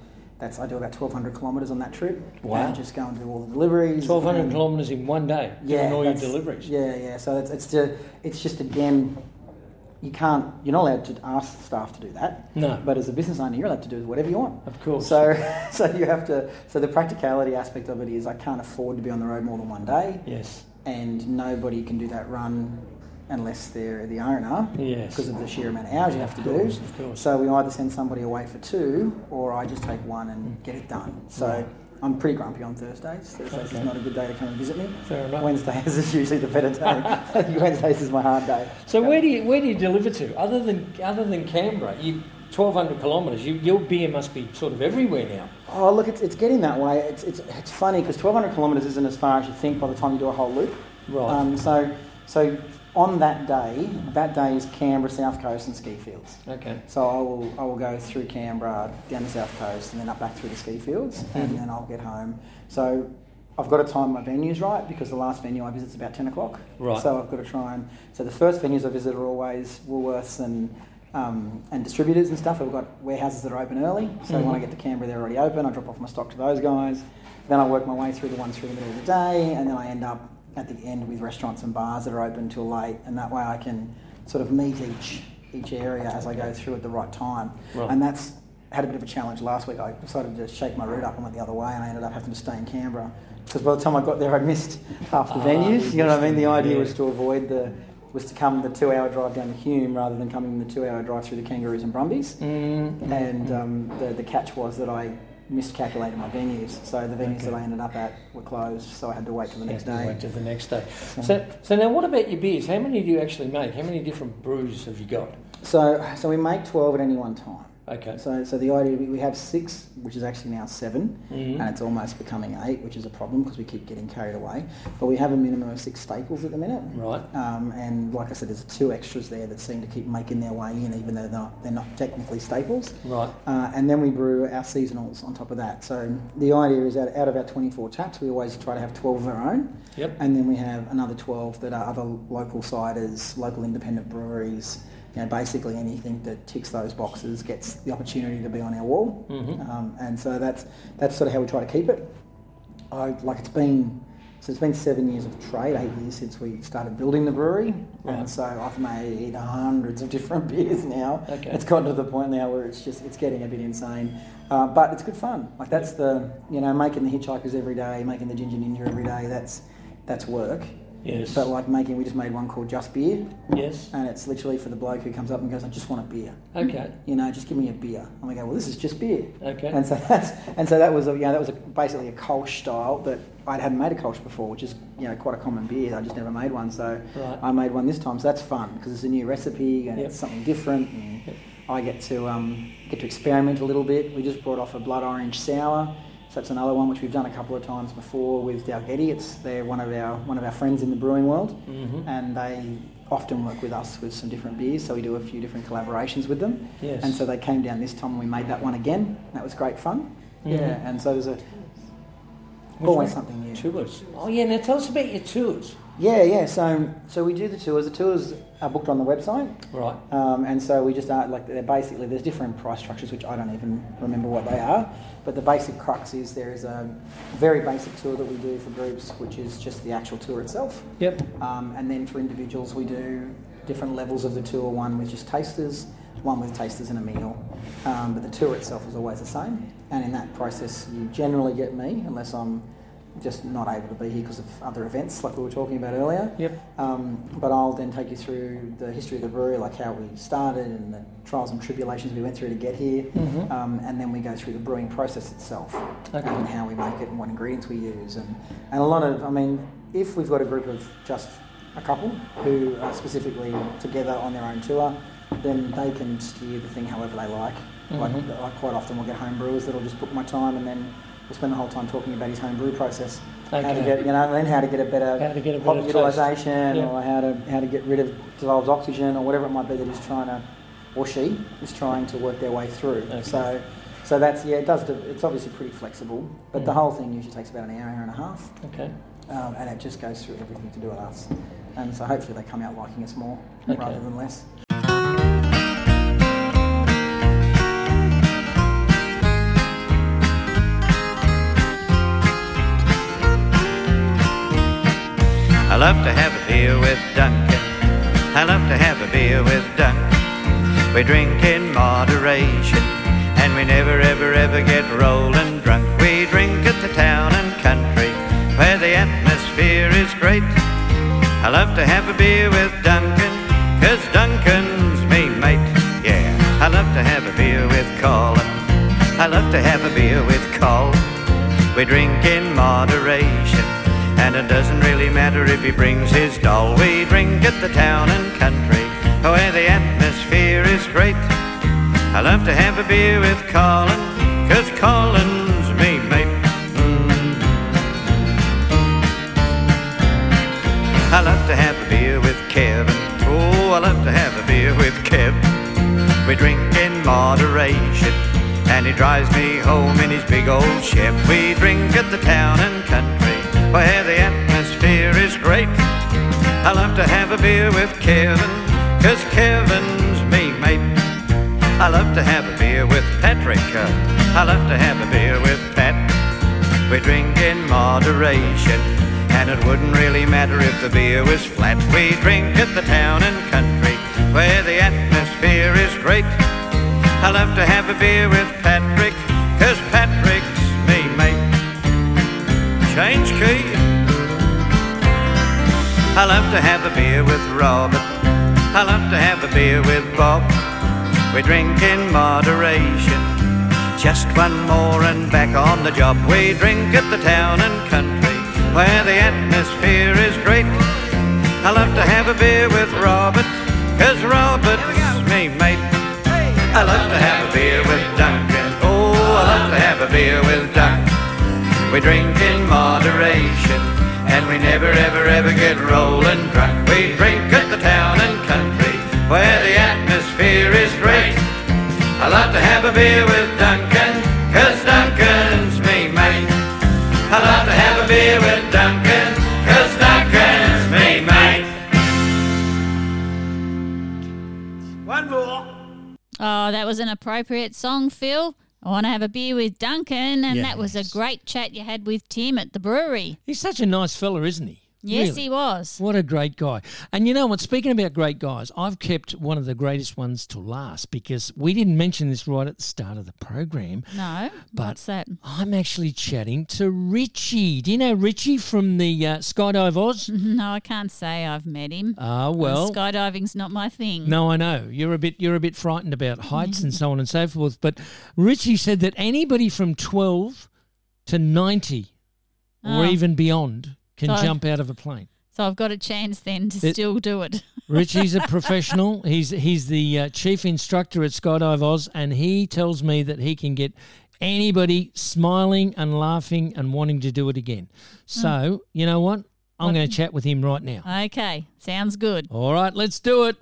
I do about 1,200 kilometres on that trip. Wow. And just go and do all the deliveries. 1,200 kilometres in one day, doing all your deliveries. Yeah. So it's just again, you're not allowed to ask staff to do that. No. But as a business owner, you're allowed to do whatever you want. Of course. So you have to. So the practicality aspect of it is I can't afford to be on the road more than one day. Yes. And nobody can do that run unless they're the owner, yes, because of the sheer amount of hours you have to do. Of course. So we either send somebody away for 2, or I just take one and get it done. So I'm pretty grumpy on Thursdays. Thursdays is not a good day to come and visit me. Fair enough. Wednesdays is usually the better day. Wednesdays is my hard day. So where do you deliver to? Other than Canberra, 1,200 kilometres. Your beer must be sort of everywhere now. Oh look, it's getting that way. It's funny because 1,200 kilometres isn't as far as you think by the time you do a whole loop. Right. So on that day is Canberra, South Coast and ski fields. Okay. So I will go through Canberra, down the South Coast and then up back through the ski fields, and then I'll get home. So I've got to time my venues right because the last venue I visit is about 10 o'clock. Right. So I've got to so the first venues I visit are always Woolworths and distributors and stuff. I've got warehouses that are open early. So when I get to Canberra, they're already open. I drop off my stock to those guys. Then I work my way through the ones through the middle of the day, and then I end up at the end with restaurants and bars that are open till late, and that way I can sort of meet each area as I go through at the right time. Right. And that's had a bit of a challenge last week. I decided to shake my route up and went the other way, and I ended up having to stay in Canberra because by the time I got there I'd missed half the venues. You know what I mean? The idea was to avoid was to come the 2-hour drive down to Hume rather than coming the 2-hour drive through the Kangaroos and Brumbies. And the catch was that I miscalculated my venues, so the venues that I ended up at were closed, so I had to wait till the next day. So now what about your beers? How many do you actually make? How many different brews have you got? So we make 12 at any one time. Okay. So the idea, we have 6, which is actually now 7, and it's almost becoming 8, which is a problem because we keep getting carried away. But we have a minimum of 6 staples at the minute. Right. And like I said, there's 2 extras there that seem to keep making their way in, even though they're not technically staples. Right. And then we brew our seasonals on top of that. So the idea is that out of our 24 taps, we always try to have 12 of our own. Yep. And then we have another 12 that are other local ciders, local independent breweries. You know, basically anything that ticks those boxes gets the opportunity to be on our wall, and so that's sort of how we try to keep it. It's been 7 years of trade, 8 years since we started building the brewery, and so I've made hundreds of different beers now. Okay. It's gotten to the point now where it's getting a bit insane, but it's good fun. Like that's making the Hitchhikers every day, making the Ginger Ninja every day. That's work. Yes. But we just made one called Just Beer. Yes. And it's literally for the bloke who comes up and goes, I just want a beer. Okay. Just give me a beer. And we go, well, this is just beer. Okay. And so that was basically a Kolsch style that I hadn't made a Kolsch before, which is quite a common beer. I just never made one, so I made one this time. So that's fun because it's a new recipe and it's something different. And I get to experiment a little bit. We just brought off a blood orange sour. So that's another one which we've done a couple of times before with Dalgety. They're one of our friends in the brewing world, and they often work with us with some different beers. So we do a few different collaborations with them. Yes. And so they came down this time and we made that one again. That was great fun. Yeah. And so there's always something new. Tours. Oh yeah. Now tell us about your tours. Yeah. So we do the tours. The tours are booked on the website. Right. And so we just they're basically, there's different price structures which I don't even remember what they are. But the basic crux is there is a very basic tour that we do for groups, which is just the actual tour itself. Yep. And then for individuals we do different levels of the tour, one with just tasters, one with tasters and a meal. But the tour itself is always the same. And in that process, you generally get me, unless I'm just not able to be here because of other events like we were talking about earlier. Yep. But I'll then take you through the history of the brewery, like how we started and the trials and tribulations we went through to get here. And then we go through the brewing process itself and how we make it and what ingredients we use. And a lot of, I mean, if we've got a group of just a couple who are specifically together on their own tour, then they can steer the thing however they like. Like quite often we'll get home brewers that'll just book my time and then we'll spend the whole time talking about his home brew process, how to get, how to get a better hop utilisation, or how to get rid of dissolved oxygen, or whatever it might be that he's trying to, or she is trying to work their way through. So that's it's obviously pretty flexible, but the whole thing usually takes about an hour and a half. Okay. And it just goes through everything to do with us, and so hopefully they come out liking us more rather than less. I love to have a beer with Duncan. I love to have a beer with Duncan. We drink in moderation, and we never ever ever get rolling drunk. We drink at the town and country, where the atmosphere is great. I love to have a beer with Duncan, 'cause Duncan's me mate. Yeah, I love to have a beer with Colin. I love to have a beer with Col. We drink in moderation, and it doesn't really matter if he brings his doll. We drink at the town and country, where the atmosphere is great. I love to have a beer with Colin, 'cause Colin's me mate. I love to have a beer with Kevin. Oh, I love to have a beer with Kev. We drink in moderation, and he drives me home in his big old Chevy. We drink at the town and country, where the atmosphere is great. I love to have a beer with Kevin, 'cause Kevin's me mate. I love to have a beer with Patrick. I love to have a beer with Pat. We drink in moderation, and it wouldn't really matter if the beer was flat. We drink at the town and country, where the atmosphere is great. I love to have a beer with Patrick, 'cause Patrick's me mate. Change key. I love to have a beer with Robert. I love to have a beer with Bob. We drink in moderation, just one more and back on the job. We drink at the town and country, where the atmosphere is great. I love to have a beer with Robert, 'cause Robert's me mate. I love to have a beer with Duncan. Oh, I love to have a beer with Duncan. We drink in moderation, and we never ever ever get rolling drunk. We drink at the town and country, where the atmosphere is great. I love to have a beer with Duncan, 'cause Duncan's me mate. I love to have a beer with Duncan, 'cause Duncan's me mate. One more. Oh, that was an appropriate song, Phil. I want to have a beer with Duncan, and that was a Yes. great chat you had with Tim at the brewery. He's such a nice fella, isn't he? Yes, Really. he was. What a great guy. And you know what? Speaking about great guys, I've kept one of the greatest ones to last because we didn't mention this right at the start of the program. No, But what's that? I'm actually chatting to Richie. Do you know Richie from the Skydive Oz? No, I can't say I've met him. Well. Skydiving's not my thing. No, I know. You're a bit frightened about heights and so on and so forth. But Richie said that anybody from 12 to 90 or Oh. even beyond can So- jump out of a plane. So I've got a chance then to still do it. Richie's a professional. He's the chief instructor at Skydive Oz, and he tells me that he can get anybody smiling and laughing and wanting to do it again. So, you know what? I'm going to chat with him right now. Okay, sounds good. All right, let's do it.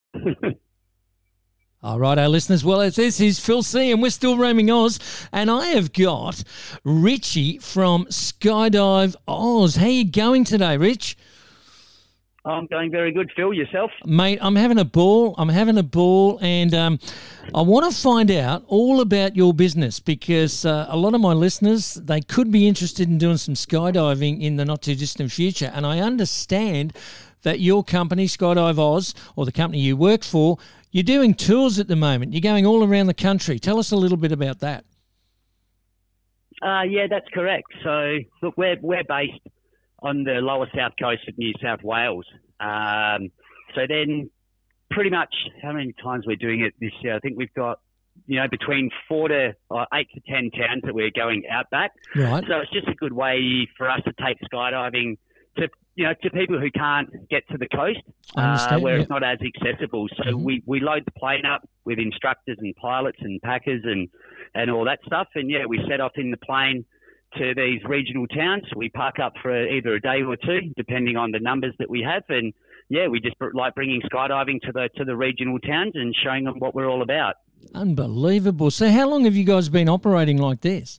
All right, our listeners. Well, this is Phil C, and we're still roaming Oz, and I have got Richie from Skydive Oz. How you going today, Rich? I'm going very good, Phil. Yourself? Mate, I'm having a ball. And I want to find out all about your business because a lot of my listeners, they could be interested in doing some skydiving in the not-too-distant future, and I understand that your company, Skydive Oz, or the company you work for, you're doing tours at the moment. You're going all around the country. Tell us a little bit about that. Yeah, that's correct. So, look, we're based on the lower south coast of New South Wales. So then pretty much how many times we're doing it this year? I think we've got, between 8 to 10 towns that we're going out back. Right. So it's just a good way for us to take skydiving to people who can't get to the coast, where it's not as accessible. So we load the plane up with instructors and pilots and packers and all that stuff. And, we set off in the plane to these regional towns. We park up for either a day or two, depending on the numbers that we have. And, we just like bringing skydiving to the regional towns and showing them what we're all about. Unbelievable. So how long have you guys been operating like this?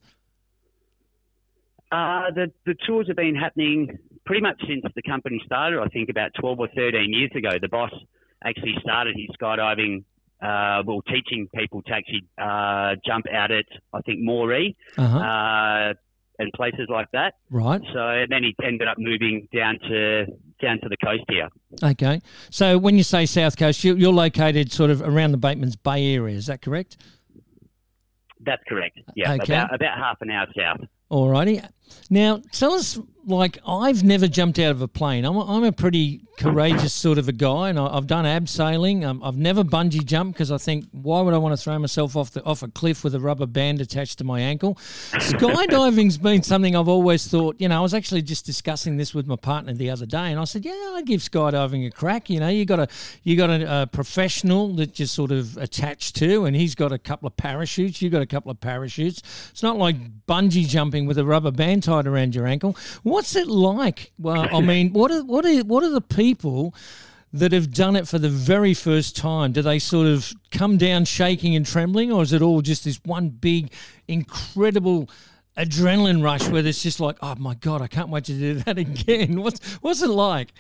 The tours have been happening pretty much since the company started. I think about 12 or 13 years ago. The boss actually started his skydiving, teaching people to actually jump out at, I think, Moree and places like that. Right. So then he ended up moving down to the coast here. Okay. So when you say South Coast, you're located sort of around the Bateman's Bay area. Is that correct? That's correct. Yeah. Okay. About half an hour south. Alrighty. Now, tell us, I've never jumped out of a plane. I'm a pretty courageous sort of a guy, and I've done abseiling. I've never bungee jumped because I think, why would I want to throw myself off a cliff with a rubber band attached to my ankle? Skydiving's been something I've always thought. I was actually just discussing this with my partner the other day, and I said, I'd give skydiving a crack. You got a professional that you're sort of attached to, and he's got a couple of parachutes. You got a couple of parachutes. It's not like bungee jumping with a rubber band tied around your ankle. What's it like? Well, I mean, what are the people that have done it for the very first time? Do they sort of come down shaking and trembling, or is it all just this one big, incredible adrenaline rush where it's just like, oh my God, I can't wait to do that again? What's it like?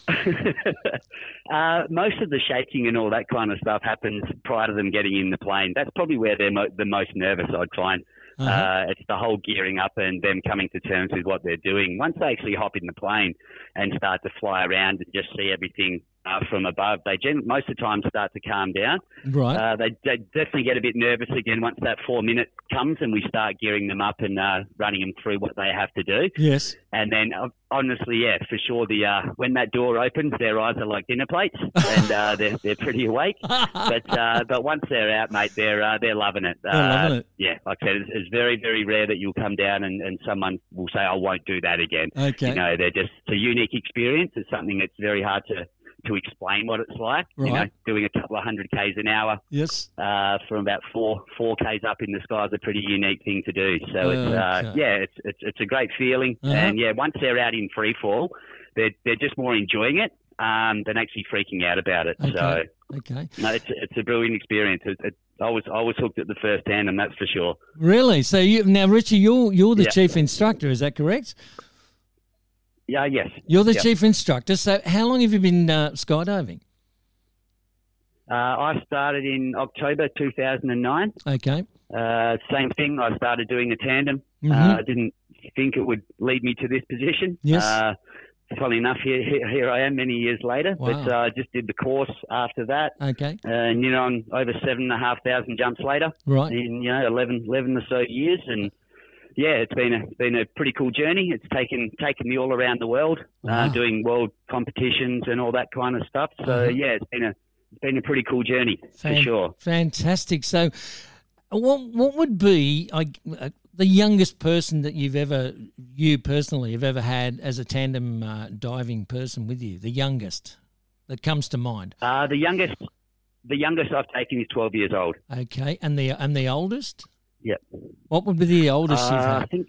Most of the shaking and all that kind of stuff happens prior to them getting in the plane. That's probably where they're the most nervous, I'd find. It's the whole gearing up and them coming to terms with what they're doing. Once they actually hop in the plane and start to fly around and just see everything from above, they most of the time start to calm down. Right. They definitely get a bit nervous again once that 4 minute comes and we start gearing them up and running them through what they have to do. Yes. And then, honestly, for sure, when that door opens, their eyes are like dinner plates, and they're pretty awake. But once they're out, mate, they're loving it. They're loving it. Yeah, like I said, it's very, very rare that you'll come down and someone will say, "I won't do that again." Okay. It's a unique experience. It's something that's very hard to explain what it's like. Right. Doing a couple of 100 Ks an hour. Yes. From about 4 Ks up in the sky is a pretty unique thing to do. So it's a great feeling. And once they're out in free fall, they're just more enjoying it than actually freaking out about it. Okay. So okay. No, it's a brilliant experience. I was hooked at the first hand, and that's for sure. Really? So now, Richie, you're the chief instructor. Is that correct? Yeah, yes. You're the chief instructor. So how long have you been skydiving? I started in October 2009. Okay. Same thing. I started doing a tandem. Mm-hmm. I didn't think it would lead me to this position. Yes. Funnily enough, here I am many years later. Wow. But I just did the course after that. Okay. And, I'm over 7,500 jumps later. Right. In, 11 or so years. And, yeah, it's been a pretty cool journey. It's taken me all around the world, doing world competitions and all that kind of stuff. So, yeah, it's been a pretty cool journey, for sure. Fantastic. So what would be the youngest person that you personally have ever had as a tandem diving person with you? The youngest that comes to mind? The youngest I've taken is 12 years old. Okay, and the oldest? Yeah. What would be the oldest you've had? I think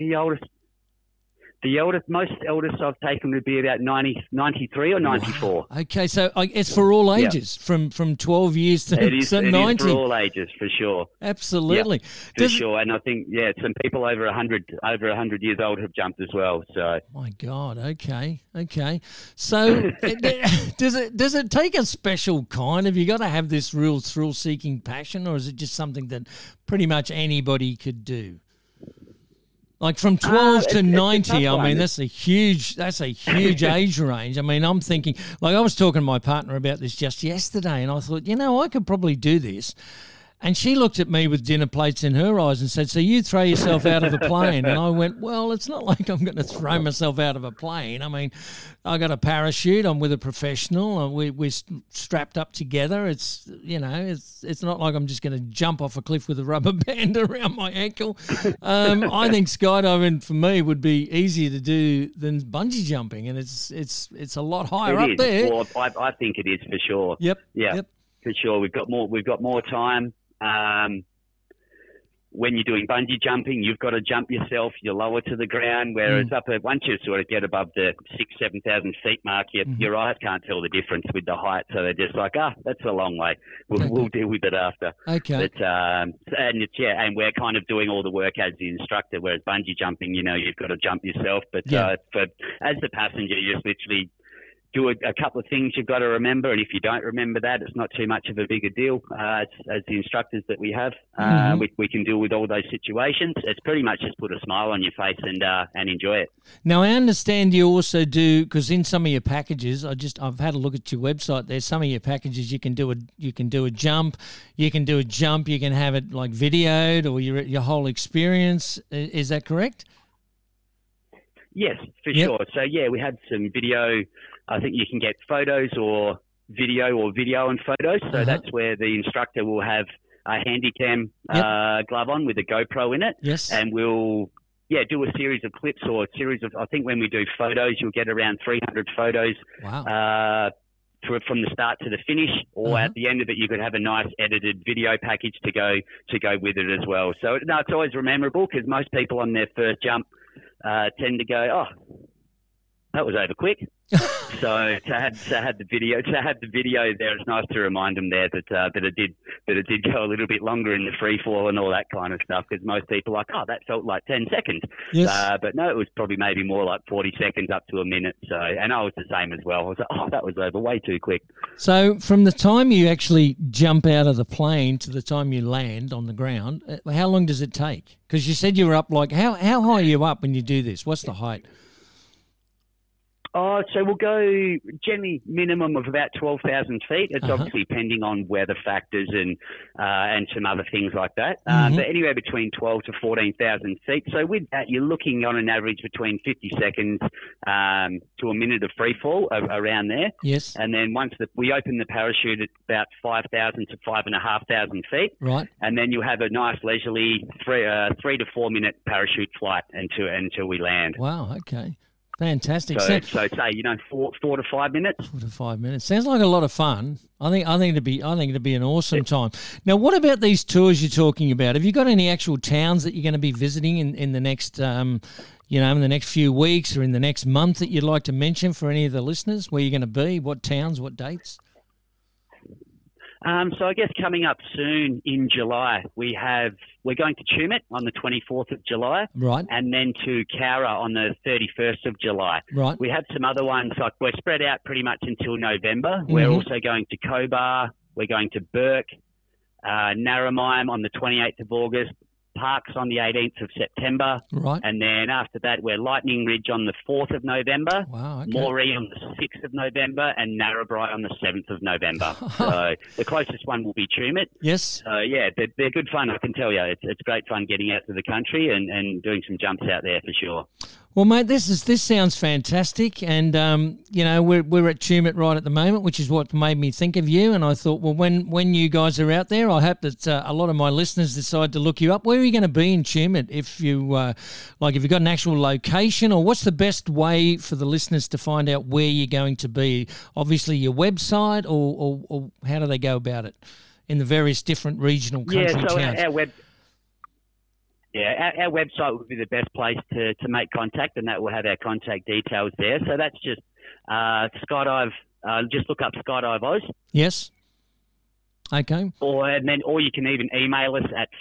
most eldest I've taken would be about 93 or 94. Wow. Okay, so it's for all ages, from 12 years to 90. It is for all ages, for sure. Absolutely. For sure, and I think, some people over 100 years old have jumped as well. So. My God, okay. So does it take a special kind? Have you got to have this real thrill-seeking passion, or is it just something that pretty much anybody could do? Like from 12 to 90, I mean, it's- that's a huge age range. I mean, I'm thinking, like I was talking to my partner about this just yesterday, and I thought, I could probably do this. And she looked at me with dinner plates in her eyes and said, so you throw yourself out of a plane? And I went, well, it's not like I'm going to throw myself out of a plane. I mean, I got a parachute. I'm with a professional. And we're strapped up together. It's, it's not like I'm just going to jump off a cliff with a rubber band around my ankle. I think skydiving for me would be easier to do than bungee jumping. And it's a lot higher up there. Well, I think it is for sure. Yep. Yeah, Yep. for sure. We've got more time. When you're doing bungee jumping, you've got to jump yourself. You're lower to the ground. Whereas once you sort of get above the 6,000-7,000 feet mark, your eyes can't tell the difference with the height. So they're just like, that's a long way. We'll deal with it after. Okay. But, and we're kind of doing all the work as the instructor. Whereas bungee jumping, you've got to jump yourself. But as the passenger, you just literally do a couple of things you've got to remember, and if you don't remember that, it's not too much of a bigger deal. As the instructors that we have, we can deal with all those situations. It's pretty much just put a smile on your face and enjoy it. Now, I understand you also do, because in some of your packages, I've had a look at your website. There's some of your packages you can do a jump, you can have it like videoed or your whole experience. Is that correct? Yes, for sure. So we had some video. I think you can get photos or video and photos. So that's where the instructor will have a Handycam glove on with a GoPro in it. Yes. And we'll do a series of clips or a series of, I think when we do photos, you'll get around 300 photos. Wow. From the start to the finish, or at the end of it, you could have a nice edited video package to go with it as well. So it's always memorable because most people on their first jump tend to go, that was over quick. So to have the video there, it's nice to remind them there that it did go a little bit longer in the free fall and all that kind of stuff, because most people are like, that felt like 10 seconds. Yes. But no, it was probably maybe more like 40 seconds up to a minute. So, and I was the same as well. I was like, that was over way too quick. So from the time you actually jump out of the plane to the time you land on the ground, how long does it take? Because you said you were up, like, how high are you up when you do this? What's the height? So we'll go generally minimum of about 12,000 feet. It's obviously depending on weather factors and some other things like that. But anywhere between 12 to 14,000 feet. So with that, you're looking on an average between 50 seconds to a minute of free fall around there. Yes. And then once we open the parachute at about 5,000 to 5,500 feet. Right. And then you have a nice leisurely 3 to 4 minute parachute flight until we land. Wow. Okay. Fantastic. So say 4 to 5 minutes. 4 to 5 minutes sounds like a lot of fun. I think it'd be an awesome time. Now, what about these tours you're talking about? Have you got any actual towns that you're going to be visiting in the next, in the next few weeks or in the next month that you'd like to mention for any of the listeners? Where you're going to be? What towns? What dates? So I guess coming up soon in July, we're going to Tumut on the 24th of July. Right. And then to Cowra on the 31st of July. Right. We have some other ones, like we're spread out pretty much until November. We're also going to Cobar. We're going to Burke, Narromine on the 28th of August, Parks on the 18th of September. Right. And then after that, we're Lightning Ridge on the 4th of November. Wow, okay. Moree on the 6th of November, and Narrabri on the 7th of November. So the closest one will be Tumut. Yes. So, they're good fun, I can tell you. It's great fun getting out to the country and doing some jumps out there for sure. Well, mate, this sounds fantastic, and we're at Tumut right at the moment, which is what made me think of you. And I thought, well, when you guys are out there, I hope that a lot of my listeners decide to look you up. Where are you going to be in Tumut? If you if you've got an actual location, or what's the best way for the listeners to find out where you're going to be? Obviously, your website, or how do they go about it in the various different regional country towns? Our website would be the best place to make contact, and that will have our contact details there. So that's just Skydive. Just look up Skydive Oz. Yes. Okay. Or you can even email us at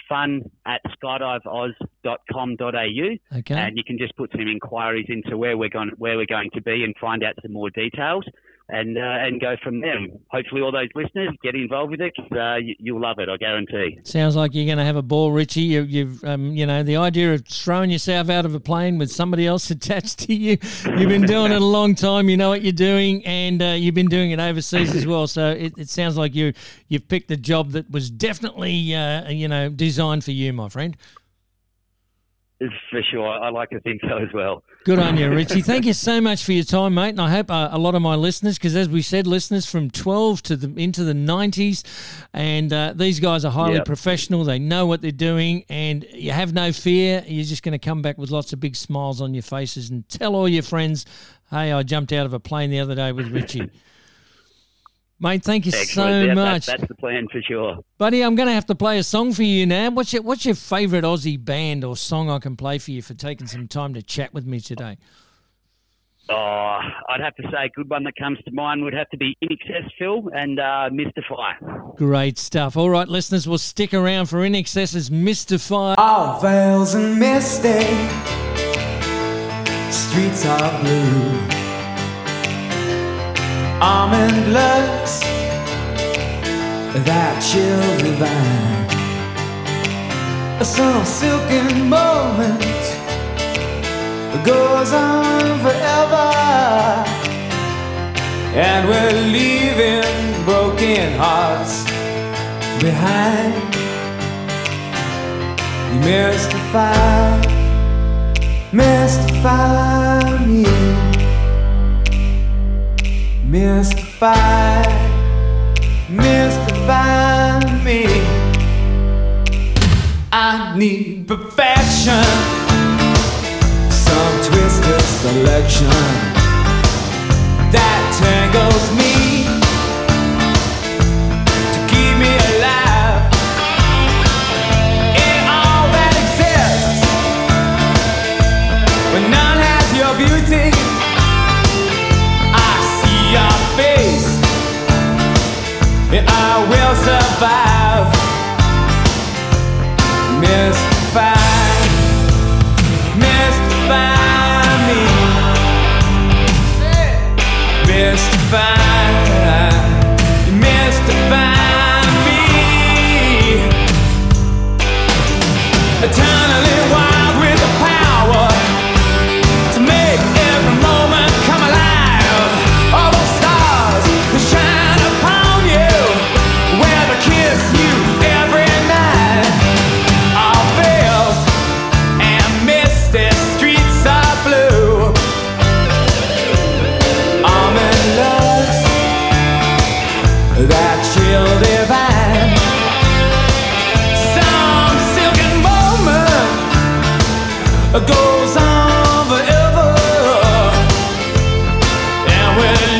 fun@skydiveoz.com.au. Okay. And you can just put some inquiries into where we're going to be and find out some more details. and go from there. Hopefully all those listeners get involved with it. You'll love it, I guarantee. Sounds like you're going to have a ball, Richie. You've the idea of throwing yourself out of a plane with somebody else attached to you. You've been doing it a long time. You know what you're doing, and you've been doing it overseas as well. So it sounds like you've picked a job that was definitely designed for you, my friend. For sure. I like to think so as well. Good on you, Richie. Thank you so much for your time, mate. And I hope a lot of my listeners, because as we said, listeners from 12 into the 90s, and these guys are highly professional. They know what they're doing, and you have no fear. You're just going to come back with lots of big smiles on your faces and tell all your friends, hey, I jumped out of a plane the other day with Richie. Mate, thank you so much. That's the plan for sure. Buddy, I'm going to have to play a song for you now. What's your favourite Aussie band or song I can play for you for taking some time to chat with me today? Oh, I'd have to say a good one that comes to mind would have to be In Excess, Phil, and Mystify. Great stuff. All right, listeners, we'll stick around for In Excess's Mystify. All veils and misty, streets are blue. Almond looks, that chill divine. Some silken moment goes on forever, and we're leaving broken hearts behind. You mystify me. Mystify me. I need perfection, some twisted selection that tangles me to keep me alive in all that exists, when none has your beauty. Your face, and I will survive. Mystify me. Mystify me. Eternally wild with the power to make every moment come alive. All those stars that shine upon you, where they kiss you every night. All veils and misty streets are blue. Almond looks, that chill divine. Some silken moment goes on forever. We're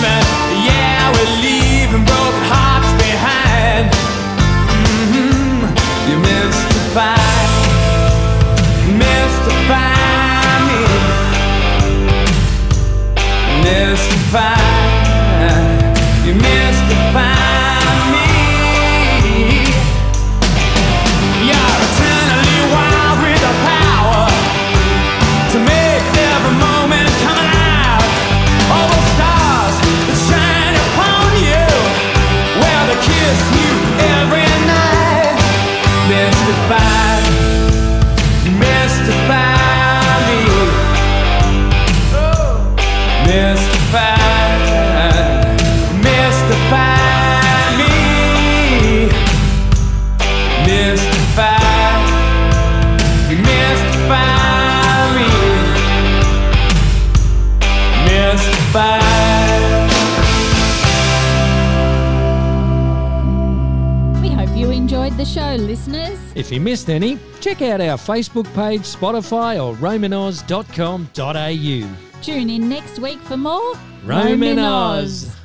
leaving broken hearts behind. You mystify me. You mystify me. You're eternally wild with the power to make every moment come alive. All those stars that shine upon you, where they kiss you every night. Mystify me. Mystify me. Mystify me. Mystify. We hope you enjoyed the show, listeners. If you missed any, check out our Facebook page, Spotify or romanoz.com.au. Tune in next week for more Roman Oz.